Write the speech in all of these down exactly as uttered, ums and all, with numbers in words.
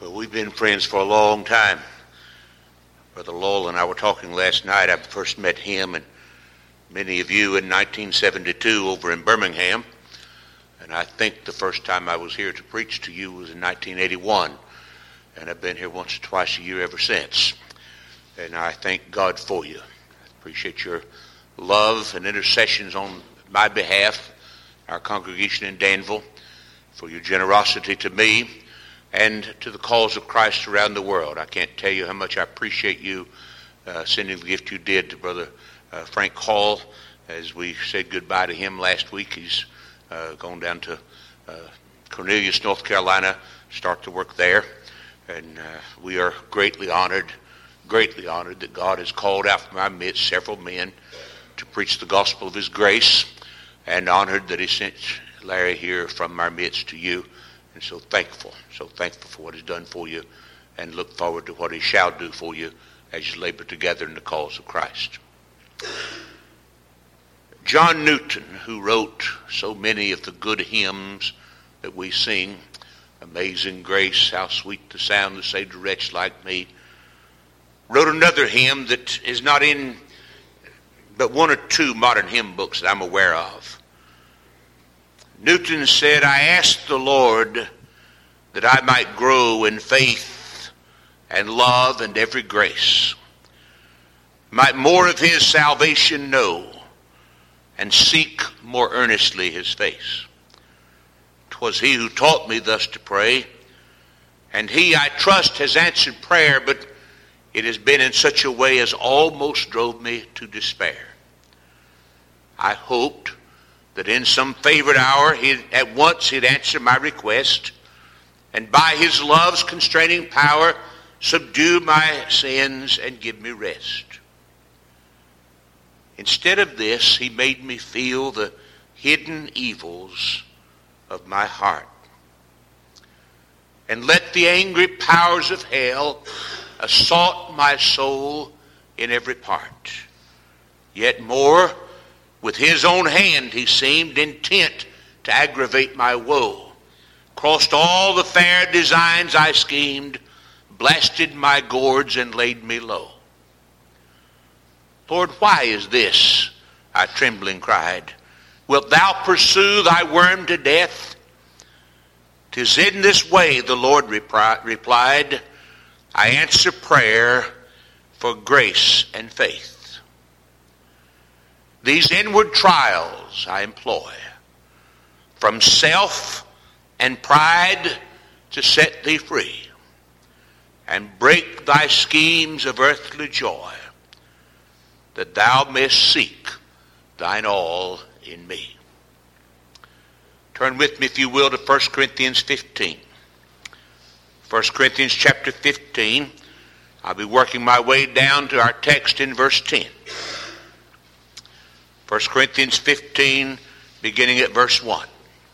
Well, we've been friends for a long time. Brother Lowell and I were talking last night. I first met him and many of you in nineteen seventy-two over in Birmingham. And I think the first time I was here to preach to you was in nineteen eighty-one. And I've been here once or twice a year ever since. And I thank God for you. I appreciate your love and intercessions on my behalf, our congregation in Danville, for your generosity to me and to the cause of Christ around the world. I can't tell you how much I appreciate you uh, sending the gift you did to Brother uh, Frank Hall. As we said goodbye to him last week, he's uh, gone down to uh, Cornelius, North Carolina, start to work there. And uh, we are greatly honored, greatly honored that God has called out from our midst several men to preach the gospel of his grace, and honored that he sent Larry here from our midst to you. And so thankful, so thankful for what he's done for you, and look forward to what he shall do for you as you labor together in the cause of Christ. John Newton, who wrote so many of the good hymns that we sing, Amazing Grace, how sweet the sound that saved a wretch like me, wrote another hymn that is not in but one or two modern hymn books that I'm aware of. Newton said, I asked the Lord that I might grow in faith and love and every grace, might more of his salvation know, and seek more earnestly his face. 'Twas he who taught me thus to pray, and he, I trust, has answered prayer, but it has been in such a way as almost drove me to despair. I hoped that in some favorite hour he'd, at once he'd answer my request, and by his love's constraining power subdue my sins and give me rest. Instead of this, he made me feel the hidden evils of my heart, and let the angry powers of hell assault my soul in every part. Yet more, with his own hand he seemed intent to aggravate my woe, crossed all the fair designs I schemed, blasted my gourds and laid me low. Lord, why is this? I trembling cried. Wilt thou pursue thy worm to death? 'Tis in this way, the Lord repri- replied, I answer prayer for grace and faith. These inward trials I employ, from self and pride to set thee free, and break thy schemes of earthly joy, that thou mayst seek thine all in me. Turn with me, if you will, to First Corinthians fifteen. First Corinthians chapter fifteen. I'll be working my way down to our text in verse ten. First Corinthians fifteen, beginning at verse one.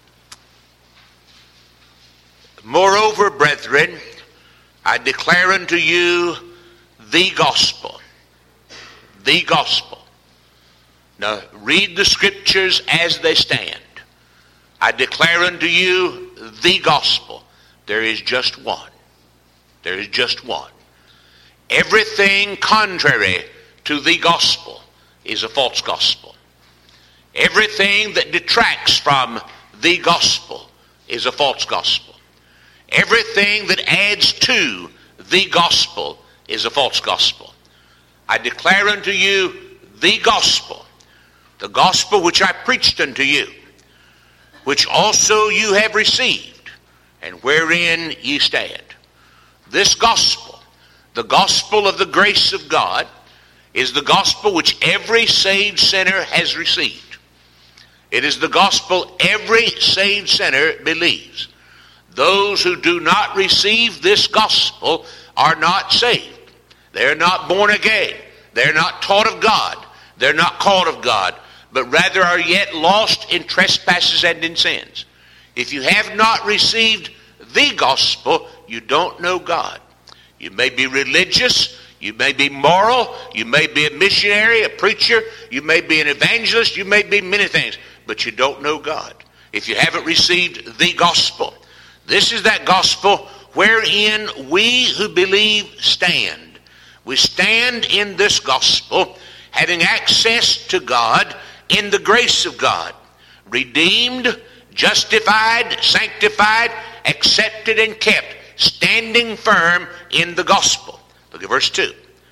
Moreover, brethren, I declare unto you the gospel. The gospel. Now, read the scriptures as they stand. I declare unto you the gospel. There is just one. There is just one. Everything contrary to the gospel is a false gospel. Everything that detracts from the gospel is a false gospel. Everything that adds to the gospel is a false gospel. I declare unto you the gospel, the gospel which I preached unto you, which also you have received, and wherein ye stand. This gospel, the gospel of the grace of God, is the gospel which every saved sinner has received. It is the gospel every saved sinner believes. Those who do not receive this gospel are not saved. They're not born again. They're not taught of God. They're not called of God, but rather are yet lost in trespasses and in sins. If you have not received the gospel, you don't know God. You may be religious, you may be moral, you may be a missionary, a preacher, you may be an evangelist, you may be many things, but you don't know God if you haven't received the gospel. This is that gospel wherein we who believe stand. We stand in this gospel, having access to God in the grace of God, redeemed, justified, sanctified, accepted, and kept, standing firm in the gospel. Look at verse two.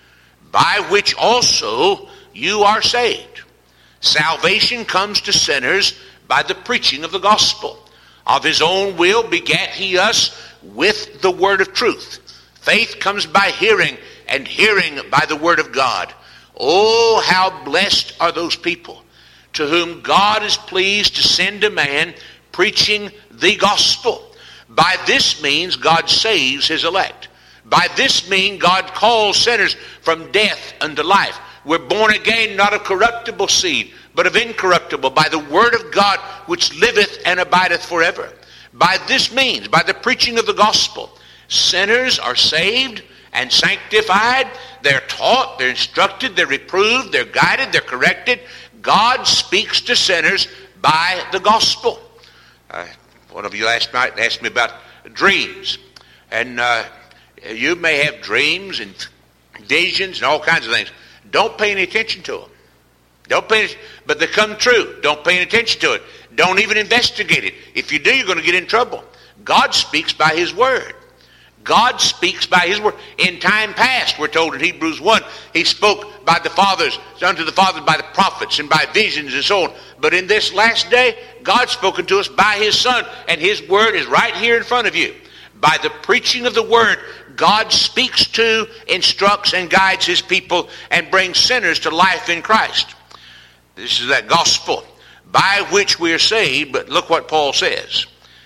By which also you are saved. Salvation comes to sinners by the preaching of the gospel. Of his own will begat he us with the word of truth. Faith comes by hearing, and hearing by the word of God. Oh, how blessed are those people to whom God is pleased to send a man preaching the gospel. By this means God saves his elect. By this means God calls sinners from death unto life. We're born again, not of corruptible seed, but of incorruptible, by the word of God which liveth and abideth forever. By this means, by the preaching of the gospel, sinners are saved and sanctified. They're taught, they're instructed, they're reproved, they're guided, they're corrected. God speaks to sinners by the gospel. Uh, one of you last night asked me about dreams. And uh, you may have dreams and visions and all kinds of things. Don't pay any attention to them. Don't pay any, but they come true. Don't pay any attention to it. Don't even investigate it. If you do, you're going to get in trouble. God speaks by his word. God speaks by his word. In time past, we're told in Hebrews one, he spoke by the fathers, unto the fathers by the prophets and by visions and so on. But in this last day, God's spoken to us by his Son, and his word is right here in front of you. By the preaching of the word, God speaks to, instructs, and guides his people and brings sinners to life in Christ. This is that gospel by which we are saved. But look what Paul says.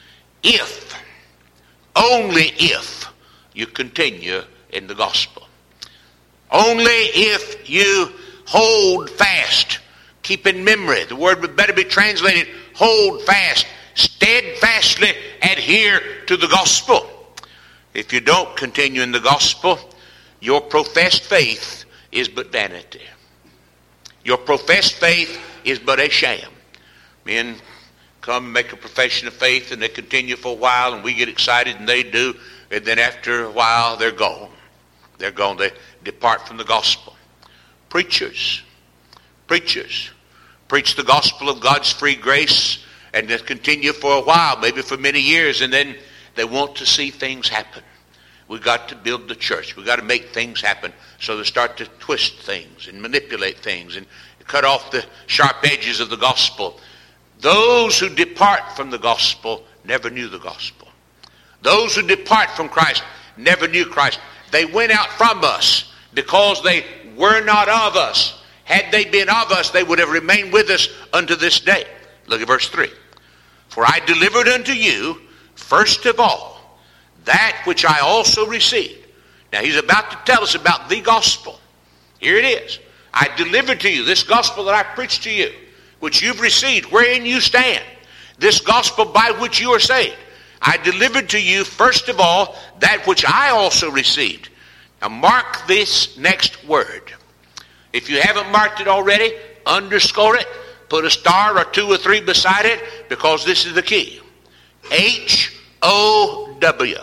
If, only if, you continue in the gospel. Only if you hold fast. Keep in memory. The word would better be translated, hold fast. Steadfastly adhere to the gospel. If you don't continue in the gospel, your professed faith is but vanity. Your professed faith is but a sham. Men come and make a profession of faith, and they continue for a while, and we get excited, and they do, and then after a while they're gone. They're gone. They depart from the gospel. Preachers, preachers, preach the gospel of God's free grace, and they continue for a while, maybe for many years, and then they want to see things happen. We've got to build the church. We've got to make things happen. So they start to twist things and manipulate things and cut off the sharp edges of the gospel. Those who depart from the gospel never knew the gospel. Those who depart from Christ never knew Christ. They went out from us because they were not of us. Had they been of us, they would have remained with us unto this day. Look at verse three. For I delivered unto you, first of all, that which I also received. Now he's about to tell us about the gospel. Here it is. I delivered to you this gospel that I preached to you, which you've received, wherein you stand. This gospel by which you are saved. I delivered to you, first of all, that which I also received. Now mark this next word. If you haven't marked it already, underscore it. Put a star or two or three beside it, because this is the key. H O W.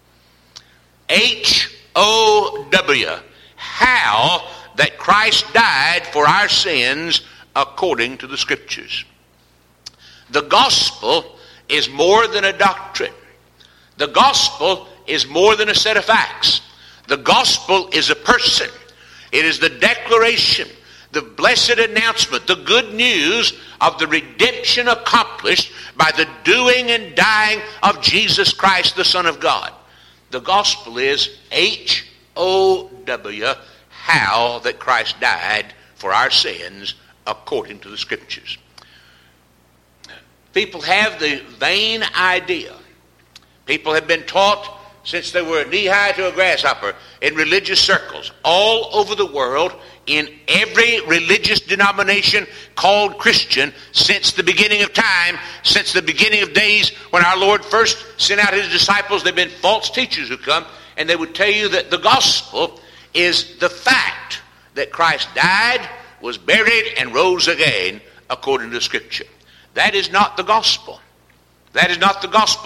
H O W. How that Christ died for our sins according to the Scriptures. The gospel is more than a doctrine. The gospel is more than a set of facts. The gospel is a person. It is the declaration, the blessed announcement, the good news of the redemption accomplished by the doing and dying of Jesus Christ, the Son of God. The gospel is H O W, how that Christ died for our sins according to the Scriptures. People have the vain idea. People have been taught since they were knee-high to a grasshopper in religious circles all over the world, in every religious denomination called Christian since the beginning of time, since the beginning of days when our Lord first sent out his disciples. There have been false teachers who come, and they would tell you that the gospel is the fact that Christ died, was buried, and rose again according to Scripture. That is not the gospel. That is not the gospel.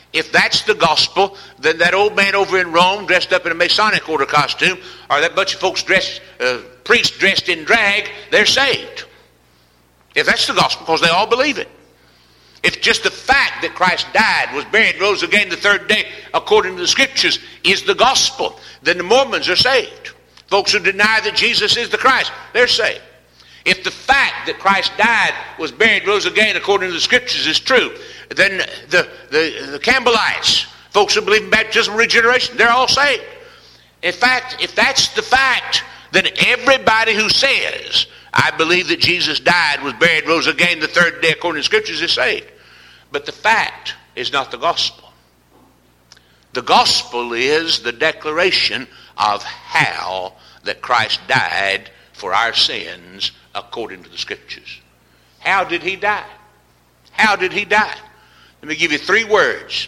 If that's the gospel, then that old man over in Rome dressed up in a Masonic order costume, or that bunch of folks dressed, uh, priests dressed in drag, they're saved. If that's the gospel, because they all believe it. If just the fact that Christ died, was buried, rose again the third day, according to the scriptures, is the gospel, then the Mormons are saved. Folks who deny that Jesus is the Christ, they're saved. If the fact that Christ died, was buried, rose again according to the scriptures is true, then the, the, the Campbellites, folks who believe in baptism and regeneration, they're all saved. In fact, if that's the fact, then everybody who says, I believe that Jesus died, was buried, rose again the third day according to the scriptures is saved. But the fact is not the gospel. The gospel is the declaration of how that Christ died for our sins according to the scriptures. How did he die? How did he die? Let me give you three words.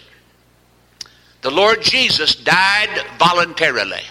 The Lord Jesus died voluntarily.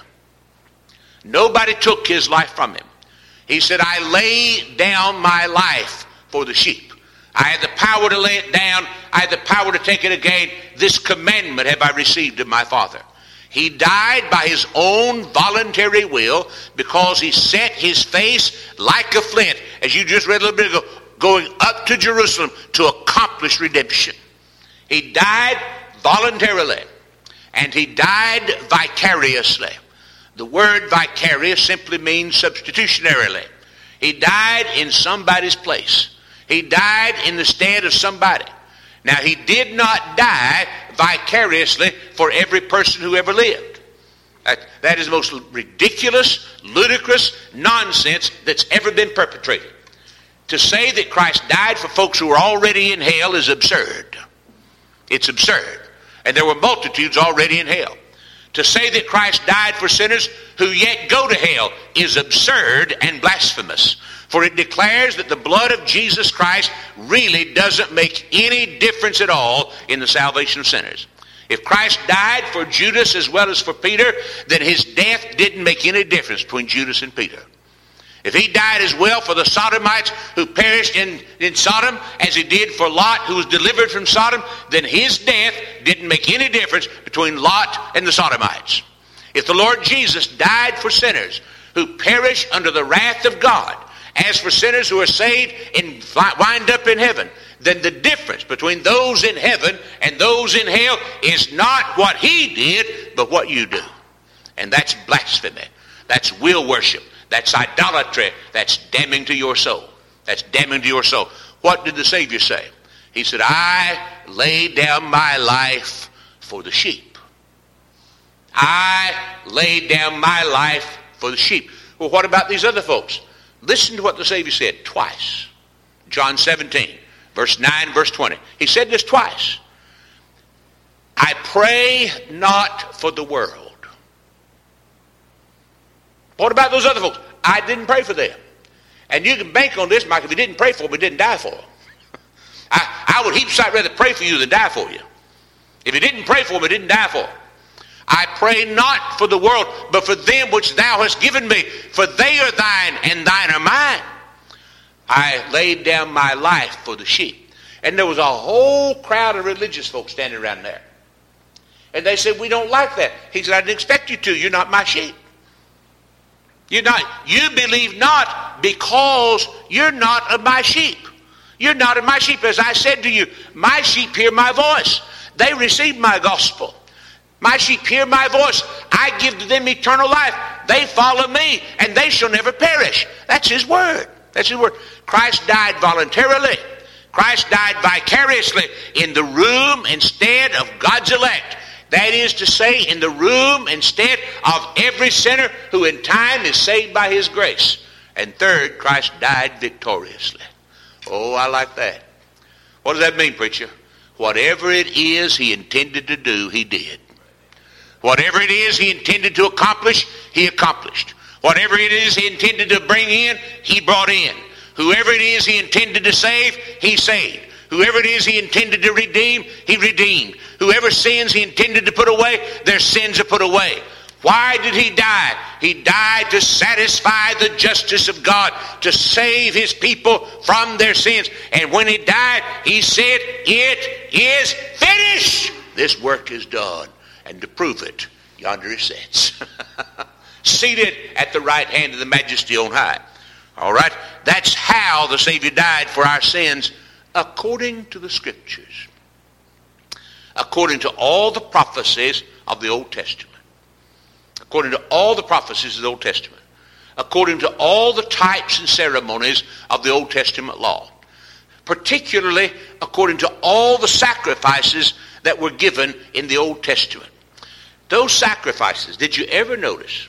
Nobody took his life from him. He said, I lay down my life for the sheep. I had the power to lay it down. I had the power to take it again. This commandment have I received of my Father. He died by his own voluntary will because he set his face like a flint, as you just read a little bit ago, going up to Jerusalem to accomplish redemption. He died voluntarily, and he died vicariously. The word vicarious simply means substitutionarily. He died in somebody's place. He died in the stead of somebody. Now, he did not die vicariously for every person who ever lived. That, that is the most ridiculous, ludicrous nonsense that's ever been perpetrated. To say that Christ died for folks who are already in hell is absurd. It's absurd. And there were multitudes already in hell. To say that Christ died for sinners who yet go to hell is absurd and blasphemous. For it declares that the blood of Jesus Christ really doesn't make any difference at all in the salvation of sinners. If Christ died for Judas as well as for Peter, then his death didn't make any difference between Judas and Peter. If he died as well for the Sodomites who perished in, in Sodom as he did for Lot who was delivered from Sodom, then his death didn't make any difference between Lot and the Sodomites. If the Lord Jesus died for sinners who perish under the wrath of God, as for sinners who are saved and wind up in heaven, then the difference between those in heaven and those in hell is not what he did, but what you do. And that's blasphemy. That's will worship. That's idolatry. That's damning to your soul. That's damning to your soul. What did the Savior say? He said, I lay down my life for the sheep. I laid down my life for the sheep. Well, what about these other folks? Listen to what the Savior said twice. John seventeen, verse nine, verse twenty. He said this twice. I pray not for the world. What about those other folks? I didn't pray for them. And you can bank on this, Mike, if you didn't pray for them, he didn't die for them. I, I would heap sight rather pray for you than die for you. If he didn't pray for them, he didn't die for them. I pray not for the world, but for them which thou hast given me, for they are thine, and thine are mine. I laid down my life for the sheep. And there was a whole crowd of religious folks standing around there. And they said, we don't like that. He said, I didn't expect you to. You're not my sheep. You're not. You believe not because you're not of my sheep. You're not of my sheep. As I said to you, my sheep hear my voice. They receive my gospel. My sheep hear my voice. I give to them eternal life. They follow me, and they shall never perish. That's his word. That's his word. Christ died voluntarily. Christ died vicariously in the room instead of God's elect. That is to say, in the room instead of every sinner who in time is saved by his grace. And third, Christ died victoriously. Oh, I like that. What does that mean, preacher? Whatever it is he intended to do, he did. Whatever it is he intended to accomplish, he accomplished. Whatever it is he intended to bring in, he brought in. Whoever it is he intended to save, he saved. Whoever it is he intended to redeem, he redeemed. Whoever sins he intended to put away, their sins are put away. Why did he die? He died to satisfy the justice of God, to save his people from their sins. And when he died, he said, it is finished. this work is done. And to prove it, yonder he sits, seated at the right hand of the Majesty on high. All right? That's how the Savior died for our sins, according to the Scriptures, according to all the prophecies of the Old Testament, according to all the prophecies of the Old Testament, according to all the types and ceremonies of the Old Testament law, particularly according to all the sacrifices that were given in the Old Testament. Those sacrifices, did you ever notice,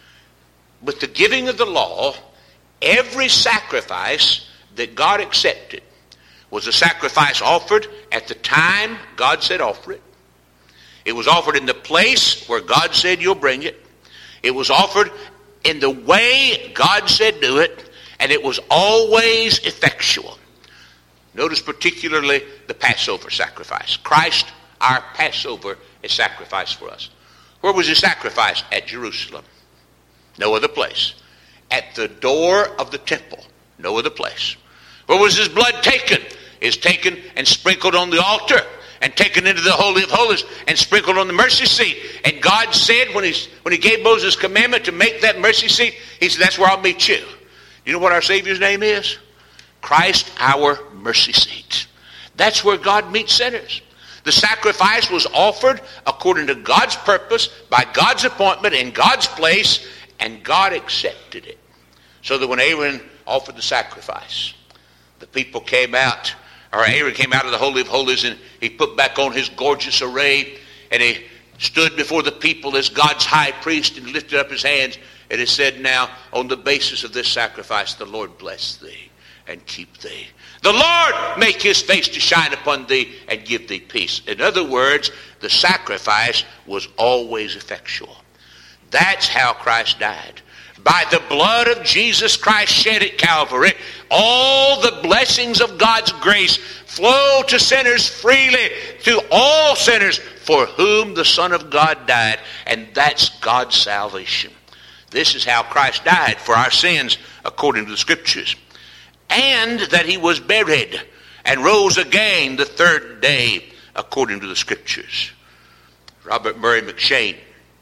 with the giving of the law, every sacrifice that God accepted was a sacrifice offered at the time God said offer it. It was offered in the place where God said you'll bring it. It was offered in the way God said do it. And it was always effectual. Notice particularly the Passover sacrifice. Christ, our Passover, is sacrificed for us. Where was he sacrificed? At Jerusalem. No other place. At the door of the temple. No other place. Where was his blood taken? Is taken and sprinkled on the altar and taken into the Holy of Holies and sprinkled on the mercy seat. And God said when, he's, when he gave Moses commandment to make that mercy seat, he said, that's where I'll meet you. You know what our Savior's name is? Christ, our mercy seat. That's where God meets sinners. The sacrifice was offered according to God's purpose, by God's appointment, in God's place, and God accepted it. So that when Aaron offered the sacrifice, the people came out, or Aaron came out of the Holy of Holies, and he put back on his gorgeous array, and he stood before the people as God's high priest and lifted up his hands, and he said, now, on the basis of this sacrifice, the Lord bless thee and keep thee. The Lord make his face to shine upon thee and give thee peace. In other words, the sacrifice was always effectual. That's how Christ died. By the blood of Jesus Christ shed at Calvary, all the blessings of God's grace flow to sinners freely, to all sinners for whom the Son of God died. And that's God's salvation. This is how Christ died for our sins according to the Scriptures. And that he was buried and rose again the third day according to the Scriptures. Robert Murray McCheyne,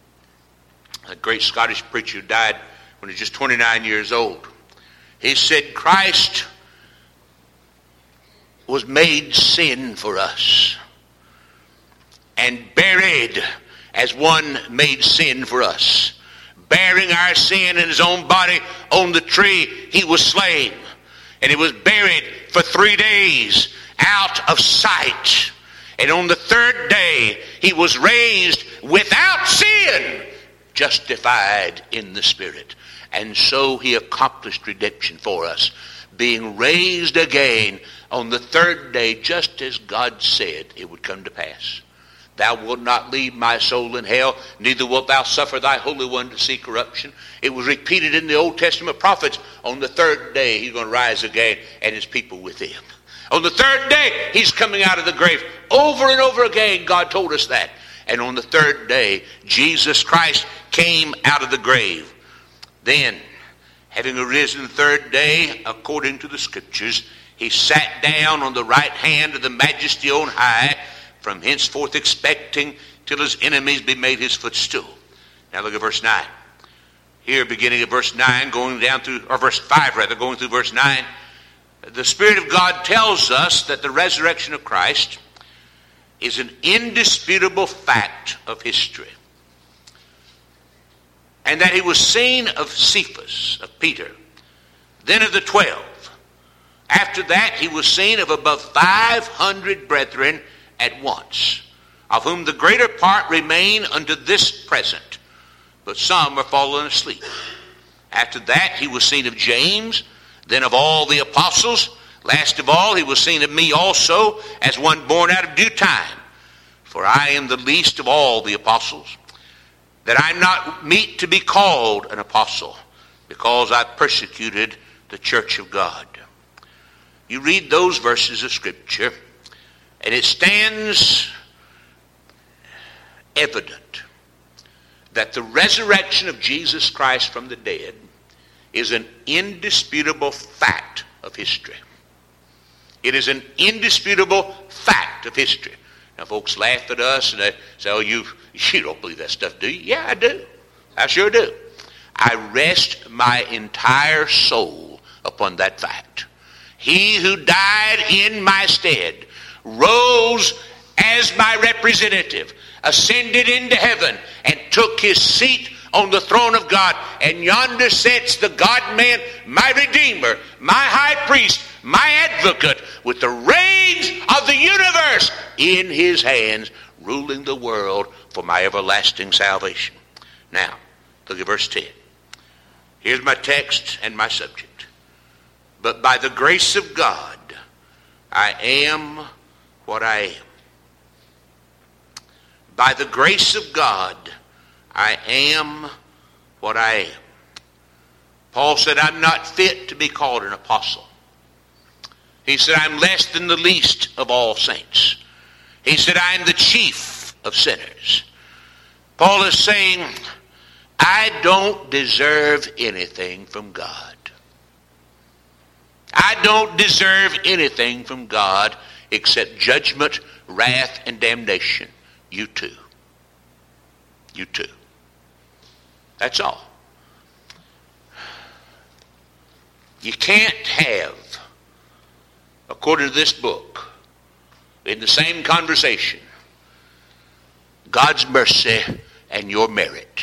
a great Scottish preacher, died when he was just twenty-nine years old. He said, Christ was made sin for us and buried as one made sin for us. Bearing our sin in his own body on the tree, he was slain. And he was buried for three days out of sight. And on the third day, he was raised without sin, justified in the Spirit. And so he accomplished redemption for us, being raised again on the third day, just as God said it would come to pass. Thou wilt not leave my soul in hell, neither wilt thou suffer thy Holy One to see corruption. It was repeated in the Old Testament prophets. On the third day, he's going to rise again, and his people with him. On the third day, he's coming out of the grave. Over and over again, God told us that. And on the third day, Jesus Christ came out of the grave. Then, having arisen the third day, according to the Scriptures, he sat down on the right hand of the Majesty on high, from henceforth expecting till his enemies be made his footstool. Now look at verse nine. Here, beginning at verse nine, going down through, or verse five rather, going through verse nine, the Spirit of God tells us that the resurrection of Christ is an indisputable fact of history. And that he was seen of Cephas, of Peter, then of the twelve. After that, he was seen of above five hundred brethren at once, of whom the greater part remain unto this present, but some are fallen asleep. After that, he was seen of James, then of all the apostles. Last of all, he was seen of me also, as one born out of due time. For I am the least of all the apostles, that I am not meet to be called an apostle, because I persecuted the church of God. You read those verses of Scripture, and it stands evident that the resurrection of Jesus Christ from the dead is an indisputable fact of history. It is an indisputable fact of history. Now, folks laugh at us and they say, oh, you, you don't believe that stuff, do you? Yeah, I do. I sure do. I rest my entire soul upon that fact. He who died in my stead rose as my representative, ascended into heaven, and took his seat on the throne of God. And yonder sits the God-man, my Redeemer, my high priest, my advocate, with the reins of the universe in his hands, ruling the world for my everlasting salvation. Now, look at verse ten. Here's my text and my subject. But by the grace of God, I am what I am. By the grace of God, I am what I am. Paul said, I'm not fit to be called an apostle. He said, I'm less than the least of all saints. He said, I am the chief of sinners. Paul is saying, I don't deserve anything from God. I don't deserve anything from God except judgment, wrath, and damnation. You too. You too. That's all. You can't have, according to this book, in the same conversation, God's mercy and your merit.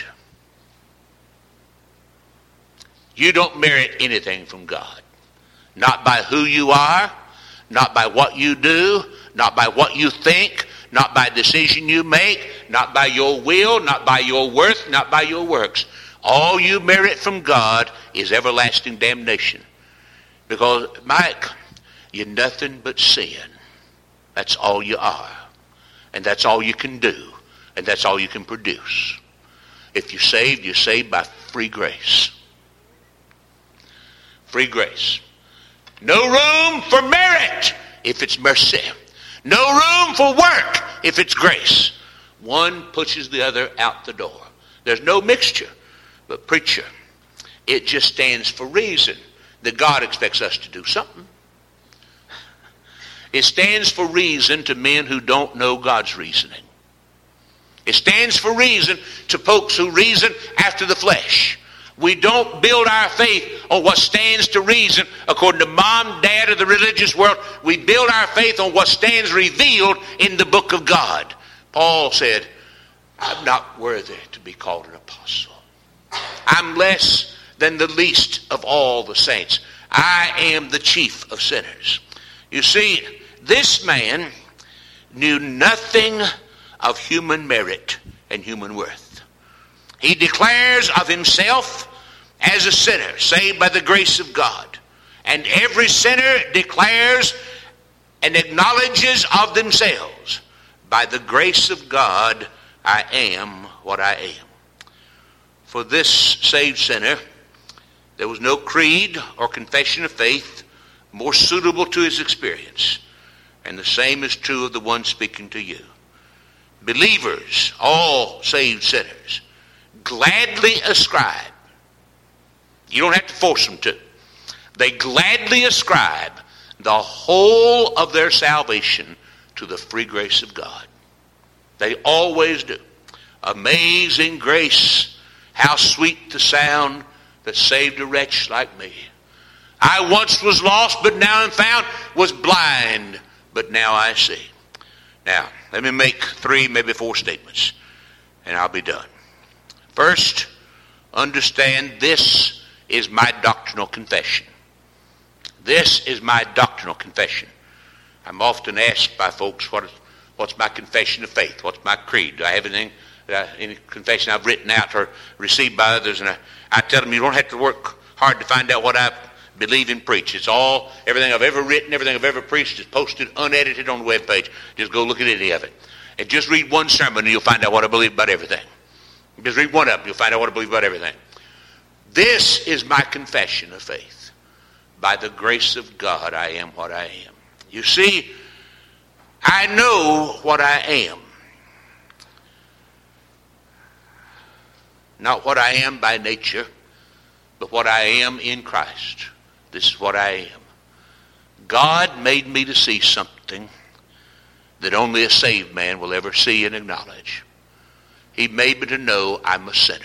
You don't merit anything from God. Not by who you are, not by what you do, not by what you think, not by decision you make, not by your will, not by your worth, not by your works. All you merit from God is everlasting damnation. Because, Mike, you're nothing but sin. That's all you are. And that's all you can do. And that's all you can produce. If you're saved, you're saved by free grace. Free grace. No room for merit if it's mercy. No room for work if it's grace. One pushes the other out the door. There's no mixture. But preacher, it just stands for reason that God expects us to do something. It stands for reason to men who don't know God's reasoning. It stands for reason to folks who reason after the flesh. We don't build our faith on what stands to reason according to mom, dad, or the religious world. We build our faith on what stands revealed in the book of God. Paul said, I'm not worthy to be called an apostle. I'm less than the least of all the saints. I am the chief of sinners. You see, this man knew nothing of human merit and human worth. He declares of himself as a sinner, saved by the grace of God. And every sinner declares and acknowledges of themselves, by the grace of God, I am what I am. For this saved sinner, there was no creed or confession of faith more suitable to his experience. And the same is true of the one speaking to you. Believers, all saved sinners, gladly ascribe. You don't have to force them to. They gladly ascribe the whole of their salvation to the free grace of God. They always do. Amazing grace, how sweet the sound that saved a wretch like me. I once was lost, but now am found, was blind, but now I see. Now, let me make three, maybe four statements, and I'll be done. First, understand this is my doctrinal confession. This is my doctrinal confession. I'm often asked by folks, what is, what's my confession of faith? What's my creed? Do I have anything, uh, any confession I've written out or received by others? And I, I tell them, you don't have to work hard to find out what I believe and preach. It's all, everything I've ever written, everything I've ever preached is posted unedited on the webpage. Just go look at any of it. And just read one sermon and you'll find out what I believe about everything. Just read one of them, you'll find out what I believe about everything. This is my confession of faith. By the grace of God, I am what I am. You see, I know what I am. Not what I am by nature, but what I am in Christ. This is what I am. God made me to see something that only a saved man will ever see and acknowledge. He made me to know I'm a sinner.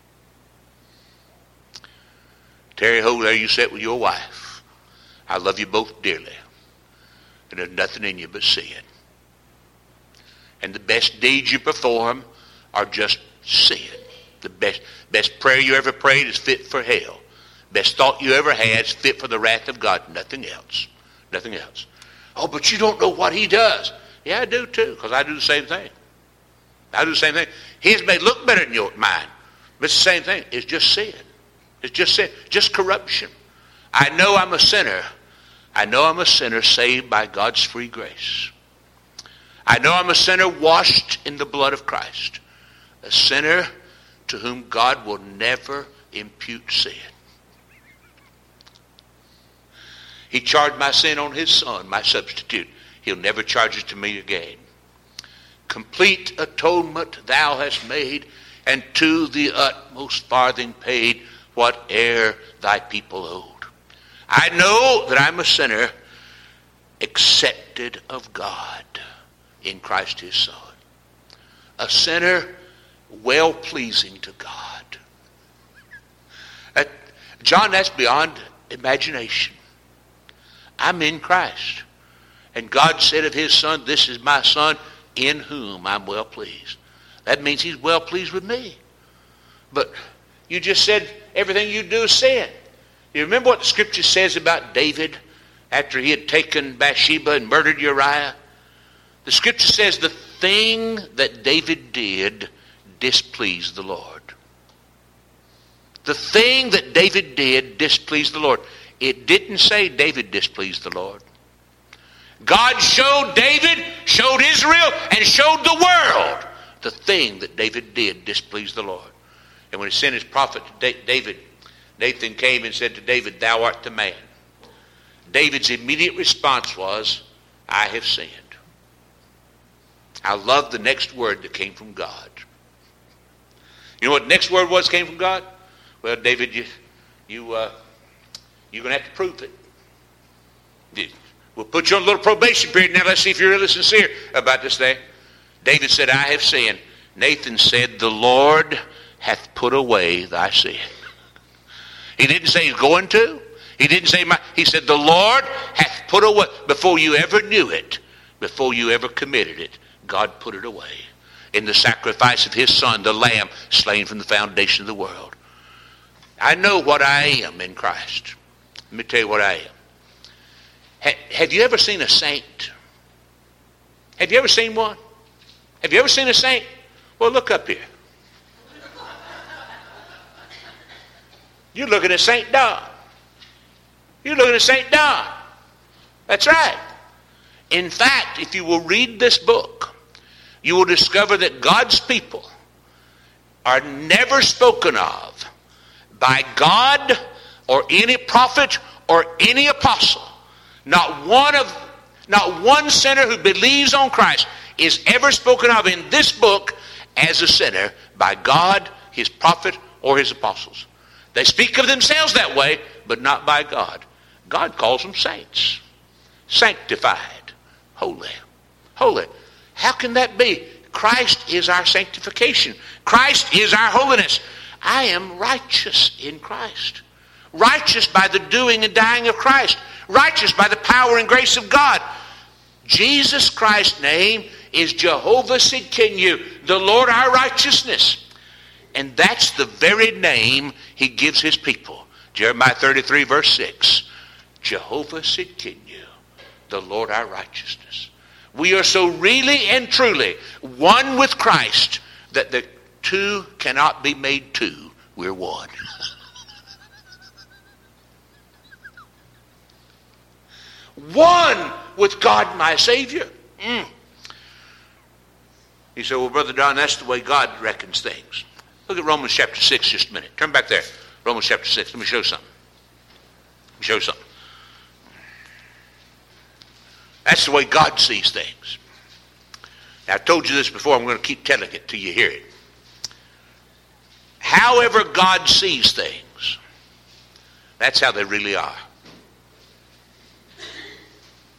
Terry Ho, there you sit with your wife. I love you both dearly. And there's nothing in you but sin. And the best deeds you perform are just sin. The best, best prayer you ever prayed is fit for hell. Best thought you ever had is fit for the wrath of God. Nothing else. Nothing else. Oh, but you don't know what he does. Yeah, I do too, because I do the same thing. I do the same thing. His may look better than your mine, but it's the same thing. It's just sin. It's just sin. Just corruption. I know I'm a sinner. I know I'm a sinner saved by God's free grace. I know I'm a sinner washed in the blood of Christ. A sinner to whom God will never impute sin. He charged my sin on his son, my substitute. He'll never charge it to me again. Complete atonement thou hast made, and to the utmost farthing paid whate'er thy people owed. I know that I'm a sinner accepted of God in Christ his Son. A sinner well-pleasing to God. Uh, John, that's beyond imagination. I'm in Christ. And God said of his Son, this is my Son in whom I'm well pleased. That means he's well pleased with me. But you just said everything you do is sin. You remember what the scripture says about David after he had taken Bathsheba and murdered Uriah? The scripture says the thing that David did displeased the Lord. The thing that David did displeased the Lord. It didn't say David displeased the Lord. God showed David, showed Israel, and showed the world the thing that David did displeased the Lord. And when he sent his prophet to David, Nathan came and said to David, thou art the man. David's immediate response was, I have sinned. I love the next word that came from God. You know what the next word was came from God? Well, David, you, you, uh, you're going to have to prove it. We'll put you on a little probation period. Now let's see if you're really sincere about this thing. David said, I have sinned. Nathan said, the Lord hath put away thy sin. He didn't say he's going to. He didn't say, my, he said, the Lord hath put away. Before you ever knew it, before you ever committed it, God put it away. In the sacrifice of his Son, the Lamb, slain from the foundation of the world. I know what I am in Christ. Let me tell you what I am. Ha- have you ever seen a saint? Have you ever seen one? Have you ever seen a saint? Well, look up here. You're looking at Saint Don. You're looking at Saint Don. That's right. In fact, if you will read this book, you will discover that God's people are never spoken of by God or any prophet or any apostle. Not one of, not one sinner who believes on Christ is ever spoken of in this book as a sinner by God, his prophet, or his apostles. They speak of themselves that way, but not by God. God calls them saints. Sanctified. Holy. Holy. How can that be? Christ is our sanctification. Christ is our holiness. I am righteous in Christ. Righteous by the doing and dying of Christ. Righteous by the power and grace of God. Jesus Christ's name is Jehovah Sidkenu, the Lord our righteousness. And that's the very name he gives his people. Jeremiah thirty-three verse six. Jehovah Sidkenu, the Lord our righteousness. We are so really and truly one with Christ that the two cannot be made two. We're one. One with God my Savior. Mm. He said, well, Brother Don, that's the way God reckons things. Look at Romans chapter six just a minute. Turn back there. Romans chapter six. Let me show you something. Let me show you something. That's the way God sees things. Now, I told you this before. I'm going to keep telling it till you hear it. However God sees things, that's how they really are.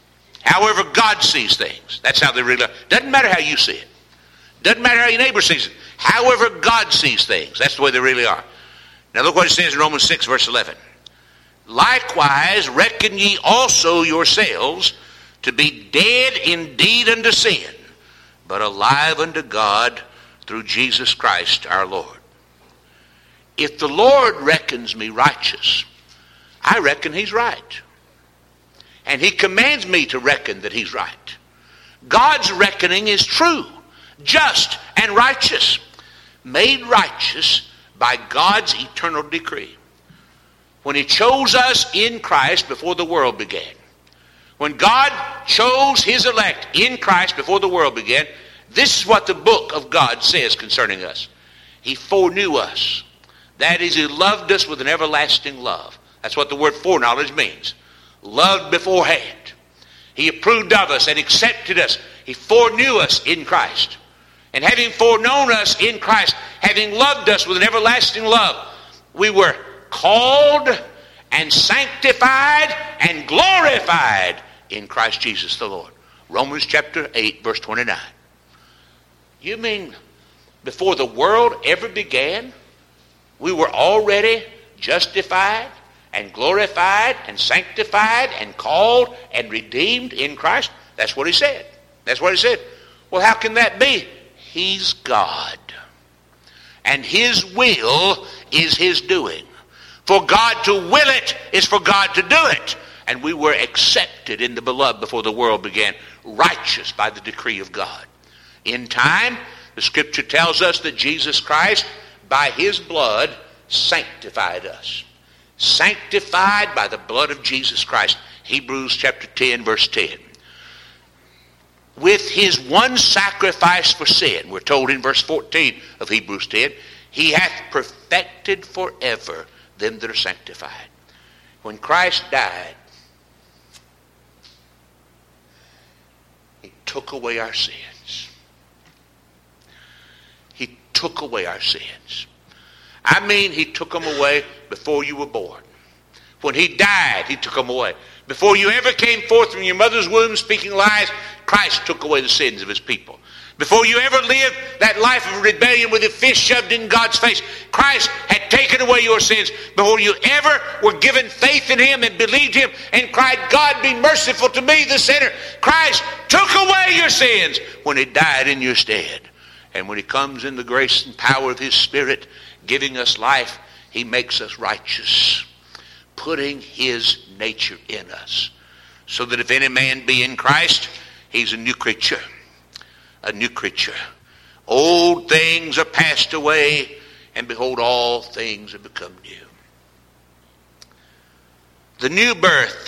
However God sees things. That's how they really are. Doesn't matter how you see it. Doesn't matter how your neighbor sees it. However God sees things. That's the way they really are. Now look what it says in Romans six verse eleven. Likewise reckon ye also yourselves to be dead indeed unto sin, but alive unto God through Jesus Christ our Lord. If the Lord reckons me righteous, I reckon he's right. And he commands me to reckon that he's right. God's reckoning is true, just, and righteous. Made righteous by God's eternal decree. When he chose us in Christ before the world began. When God chose his elect in Christ before the world began, this is what the book of God says concerning us. He foreknew us. That is, he loved us with an everlasting love. That's what the word foreknowledge means. Loved beforehand. He approved of us and accepted us. He foreknew us in Christ. And having foreknown us in Christ, having loved us with an everlasting love, we were called and sanctified and glorified in Christ Jesus the Lord. Romans chapter eight verse twenty-nine. You mean before the world ever began, we were already justified and glorified and sanctified and called and redeemed in Christ? That's what he said. That's what he said. Well, how can that be? He's God. And his will is his doing. For God to will it is for God to do it. And we were accepted in the beloved before the world began, righteous by the decree of God. In time, the scripture tells us that Jesus Christ, by his blood, sanctified us. Sanctified by the blood of Jesus Christ. Hebrews chapter ten verse ten. With his one sacrifice for sin, we're told in verse fourteen of Hebrews ten, he hath perfected forever them that are sanctified. When Christ died, he took away our sins. He took away our sins. I mean, he took them away before you were born. When he died, he took them away. Before you ever came forth from your mother's womb speaking lies, Christ took away the sins of his people. Before you ever lived that life of rebellion with a fist shoved in God's face, Christ had taken away your sins. Before you ever were given faith in him and believed him and cried, God be merciful to me, the sinner, Christ took away your sins when he died in your stead. And when he comes in the grace and power of his Spirit, giving us life, he makes us righteous, putting his nature in us, so that if any man be in Christ, he's a new creature. A new creature. Old things are passed away, and behold, all things have become new. The new birth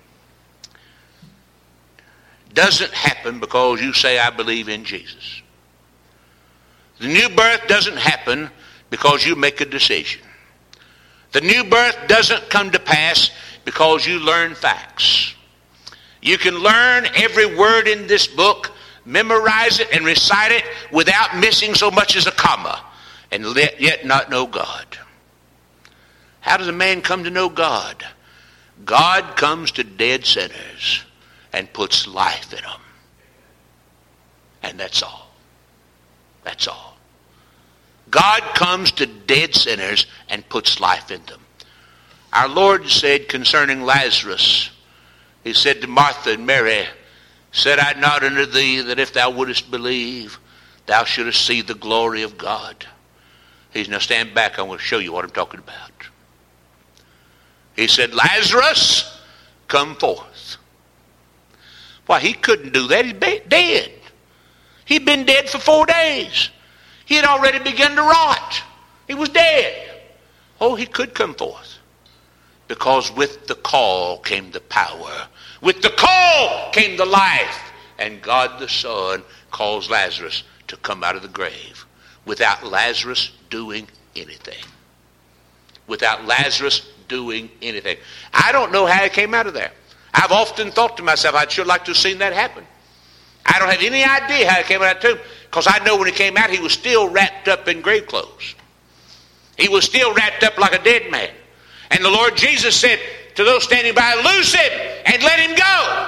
doesn't happen because you say, I believe in Jesus. The new birth doesn't happen because you make a decision. The new birth doesn't come to pass because you learn facts. You can learn every word in this book, memorize it and recite it without missing so much as a comma, and yet not know God. How does a man come to know God? God comes to dead sinners and puts life in them. And that's all. That's all. God comes to dead sinners and puts life in them. Our Lord said concerning Lazarus, he said to Martha and Mary, said I not unto thee that if thou wouldest believe, thou shouldest see the glory of God? He said, now stand back, I want to show you what I'm talking about. He said, Lazarus, come forth. Why, he couldn't do that. He's dead. He'd been dead for four days. He had already begun to rot. He was dead. Oh, he could come forth. Because with the call came the power. With the call came the life. And God the Son calls Lazarus to come out of the grave. Without Lazarus doing anything. Without Lazarus doing anything. I don't know how he came out of there. I've often thought to myself, I'd sure like to have seen that happen. I don't have any idea how he came out of that tomb. Because I know when he came out, he was still wrapped up in grave clothes. He was still wrapped up like a dead man. And the Lord Jesus said to those standing by, loose him and let him go.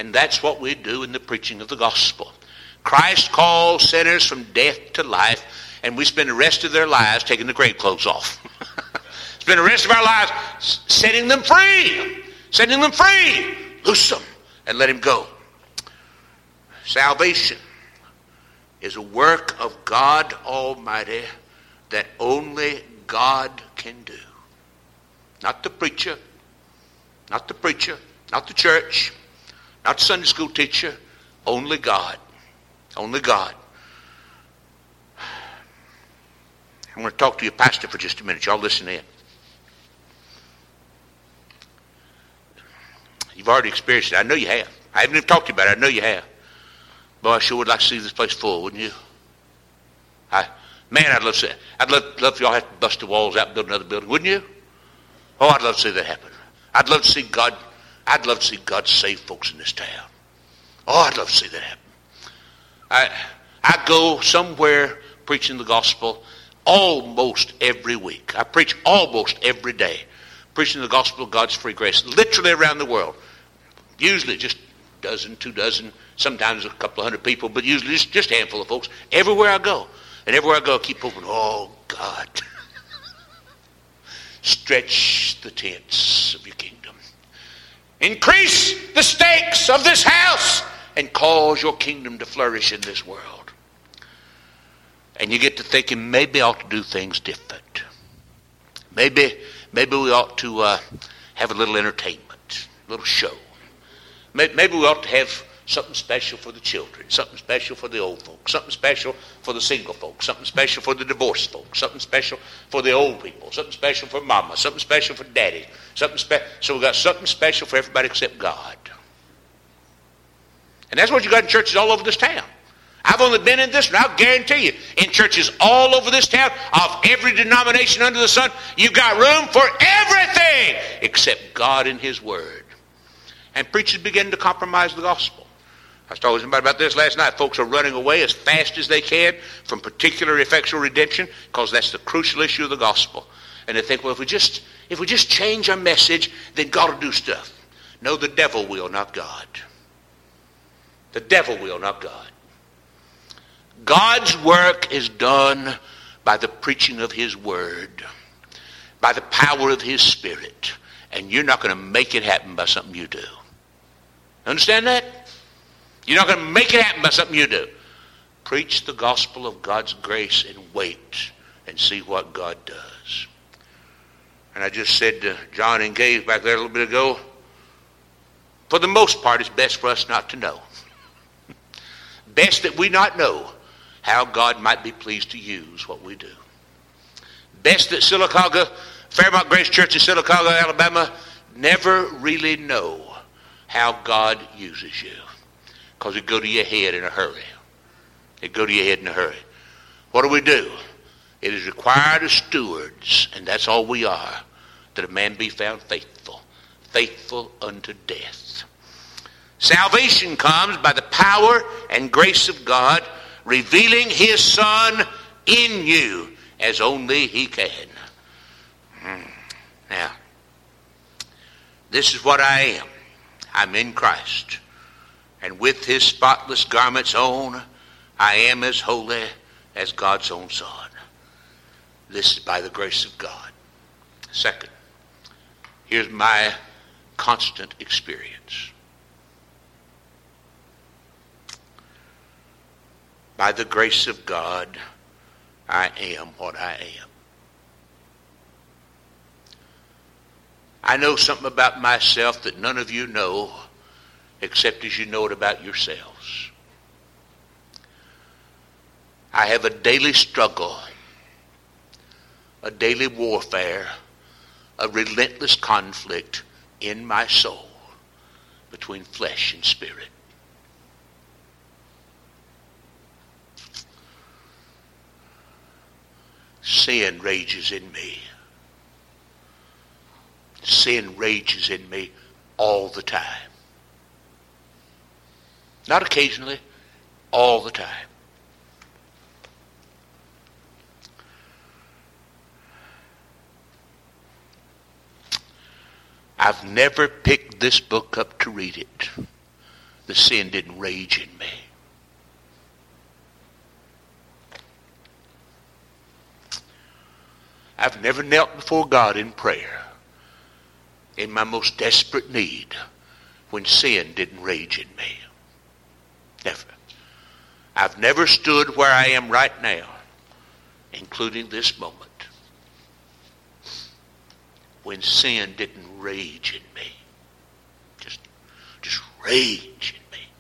And that's what we do in the preaching of the gospel. Christ calls sinners from death to life, and we spend the rest of their lives taking the grave clothes off. Spend the rest of our lives setting them free. Setting them free. Loose them and let him go. Salvation is a work of God Almighty that only God can do. Not the preacher, not the preacher, not the church, not the Sunday school teacher, only God. Only God. I'm going to talk to your pastor for just a minute. Y'all listen in. You've already experienced it. I know you have. I haven't even talked to you about it. I know you have. Boy, I sure would like to see this place full, wouldn't you? I, man, I'd love to see it. I'd love, love for y'all to have to bust the walls out and build another building, wouldn't you? Oh, I'd love to see that happen. I'd love to see God, I'd love to see God save folks in this town. Oh, I'd love to see that happen. I, I go somewhere preaching the gospel almost every week. I preach almost every day, preaching the gospel of God's free grace, literally around the world. Usually just a dozen, two dozen, sometimes a couple of hundred people, but usually just, just a handful of folks. Everywhere I go, and everywhere I go, I keep opening, oh, God, stretch the tents of your kingdom. Increase the stakes of this house and cause your kingdom to flourish in this world. And you get to thinking, maybe I ought to do things different. Maybe, maybe we ought to uh, have a little entertainment, a little show. Maybe we ought to have something special for the children, something special for the old folks, something special for the single folks, something special for the divorced folks, something special for the old people, something special for mama, something special for daddy, something special. So we've got something special for everybody except God. And that's what you got in churches all over this town. I've only been in this, and I'll guarantee you, in churches all over this town, of every denomination under the sun, you've got room for everything except God and his word. And preachers begin to compromise the gospel. I was talking to somebody about this last night. Folks are running away as fast as they can from particular effectual redemption because that's the crucial issue of the gospel. And they think, well, if we just if we just change our message, then God will do stuff. No, the devil will, not God. The devil will, not God. God's work is done by the preaching of his word, by the power of his spirit. And you're not going to make it happen by something you do. Understand that? You're not going to make it happen by something you do. Preach the gospel of God's grace and wait and see what God does. And I just said to John and Gabe back there a little bit ago, for the most part, it's best for us not to know. Best that we not know how God might be pleased to use what we do. Best that Sylacauga, Fairmont Grace Church in Sylacauga, Alabama, never really know how God uses you. Because it go to your head in a hurry. It go to your head in a hurry. What do we do? It is required of stewards, and that's all we are, that a man be found faithful. Faithful unto death. Salvation comes by the power and grace of God, revealing his Son in you as only he can. Now, this is what I am. I'm in Christ. And with his spotless garments on, I am as holy as God's own Son. This is by the grace of God. Second, here's my constant experience. By the grace of God, I am what I am. I know something about myself that none of you know except as you know it about yourselves. I have a daily struggle, a daily warfare, a relentless conflict in my soul between flesh and spirit. Sin rages in me. Sin rages in me all the time. Not occasionally, all the time. I've never picked this book up to read it. but sin didn't rage in me. I've never knelt before God in prayer in my most desperate need when sin didn't rage in me. Never. I've never stood where I am right now, including this moment, when sin didn't rage in me. Just, just rage in me.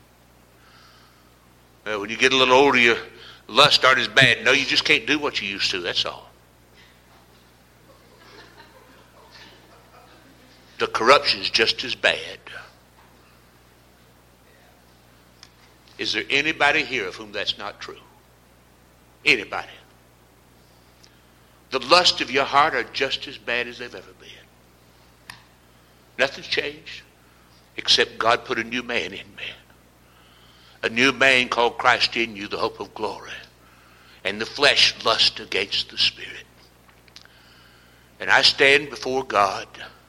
Well, when you get a little older, your lust aren't as bad. No, you just can't do what you used to, that's all. The corruption's just as bad. Is there anybody here of whom that's not true? Anybody? The lust of your heart are just as bad as they've ever been. Nothing's changed except God put a new man in me. A new man called Christ in you, the hope of glory. And the flesh lusts against the Spirit. And I stand before God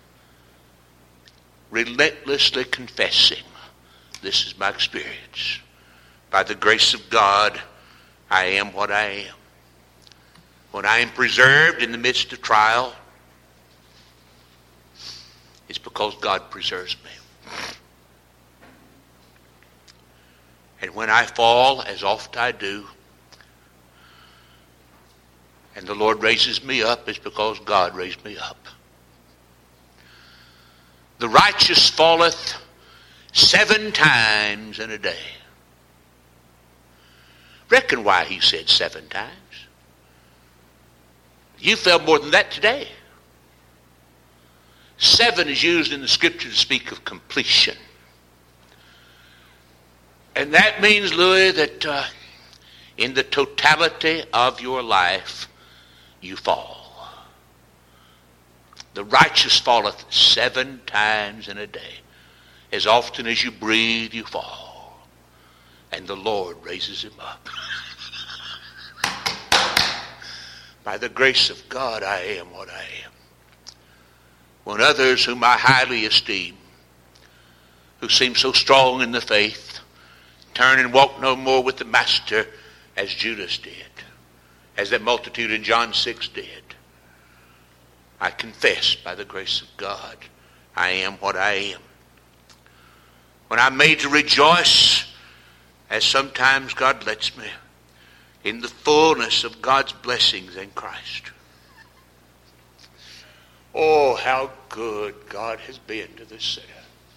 relentlessly confessing, this is my experience. By the grace of God, I am what I am. When I am preserved in the midst of trial, it's because God preserves me. And when I fall, as oft I do, and the Lord raises me up, it's because God raised me up. The righteous falleth seven times in a day. Reckon why he said seven times. You fell more than that today. Seven is used in the scripture to speak of completion. And that means, Louis, that uh, in the totality of your life, you fall. The righteous falleth seven times in a day. As often as you breathe, you fall. And the Lord raises him up. By the grace of God, I am what I am. When others whom I highly esteem, who seem so strong in the faith, turn and walk no more with the Master as Judas did, as that multitude in John six did, I confess by the grace of God, I am what I am. When I'm made to rejoice, as sometimes God lets me, in the fullness of God's blessings in Christ. Oh, how good God has been to this sinner.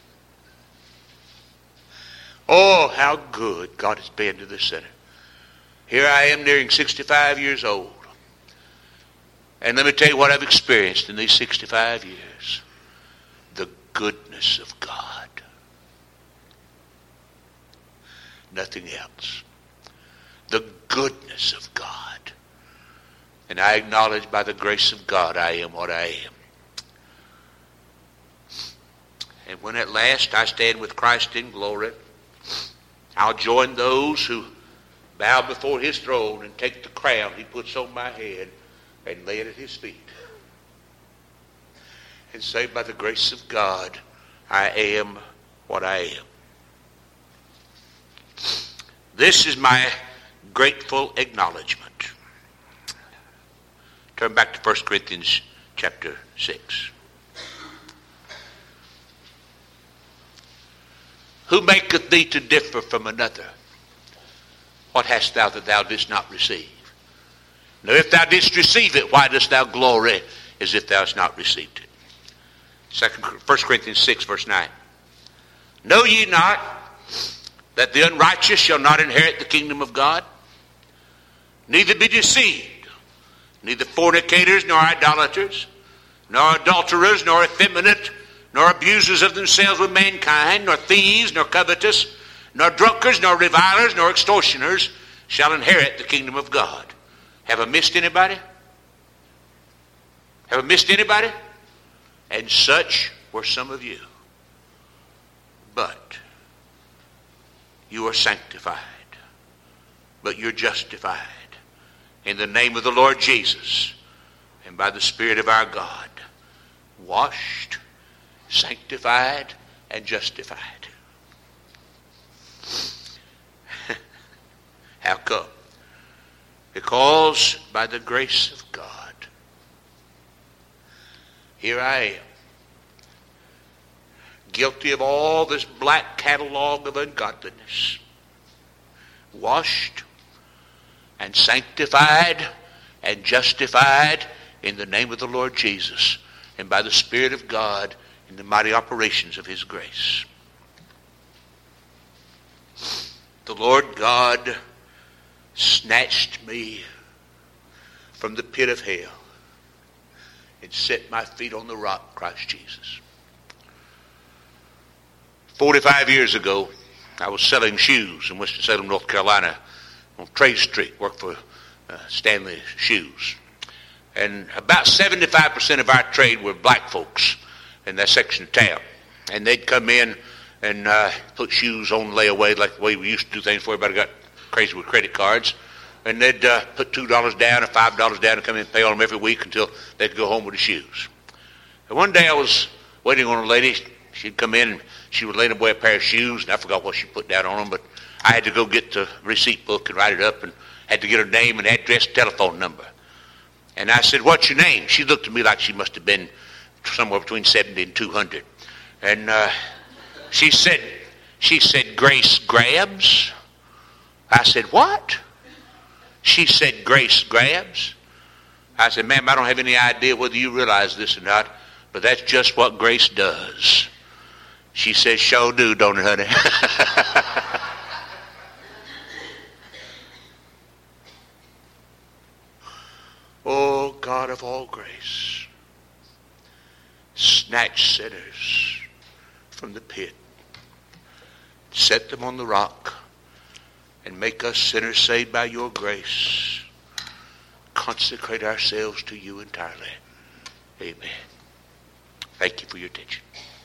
Oh, how good God has been to this sinner. Here I am nearing sixty-five years old. And let me tell you what I've experienced in these sixty-five years. The goodness of God. Nothing else. The goodness of God. And I acknowledge by the grace of God I am what I am. And when at last I stand with Christ in glory, I'll join those who bow before his throne and take the crown he puts on my head and lay it at his feet. And say, by the grace of God, I am what I am. This is my grateful acknowledgement. Turn back to First Corinthians chapter six. Who maketh thee to differ from another? What hast thou that thou didst not receive? Now if thou didst receive it, why dost thou glory as if thou hast not received it? Second, First Corinthians six, verse nine. Know ye not that the unrighteous shall not inherit the kingdom of God? Neither be deceived. Neither fornicators, nor idolaters, nor adulterers, nor effeminate, nor abusers of themselves with mankind, nor thieves, nor covetous, nor drunkards, nor revilers, nor extortioners shall inherit the kingdom of God. Have I missed anybody? Have I missed anybody? And such were some of you. But you are sanctified. But you're justified in the name of the Lord Jesus and by the Spirit of our God. Washed, sanctified, and justified. Because by the grace of God, here I am, guilty of all this black catalog of ungodliness, washed and sanctified and justified in the name of the Lord Jesus and by the Spirit of God in the mighty operations of his grace. The Lord God snatched me from the pit of hell and set my feet on the rock, Christ Jesus. Forty-five years ago, I was selling shoes in Winston-Salem, North Carolina, on Trade Street. Worked for uh, Stanley Shoes. And about seventy-five percent of our trade were black folks in that section of town. And they'd come in and uh, put shoes on layaway like the way we used to do things before everybody got crazy with credit cards. And they'd uh, put two dollars down or five dollars down and come in and pay on them every week until they could go home with the shoes. And one day I was waiting on a lady. She'd come in and she was laying away a pair of shoes, and I forgot what she put down on them, but I had to go get the receipt book and write it up and had to get her name and address, telephone number. And I said, "What's your name?" She looked at me like she must have been somewhere between seventy and two hundred. And uh, she said, she said, "Grace Grabs." I said, "What?" She said, "Grace Grabs." I said, "Ma'am, I don't have any idea whether you realize this or not, but that's just what grace does." She says, "Sure do, don't it, honey?" Oh, God of all grace, snatch sinners from the pit, set them on the rock, and make us sinners saved by your grace. Consecrate ourselves to you entirely. Amen. Thank you for your attention.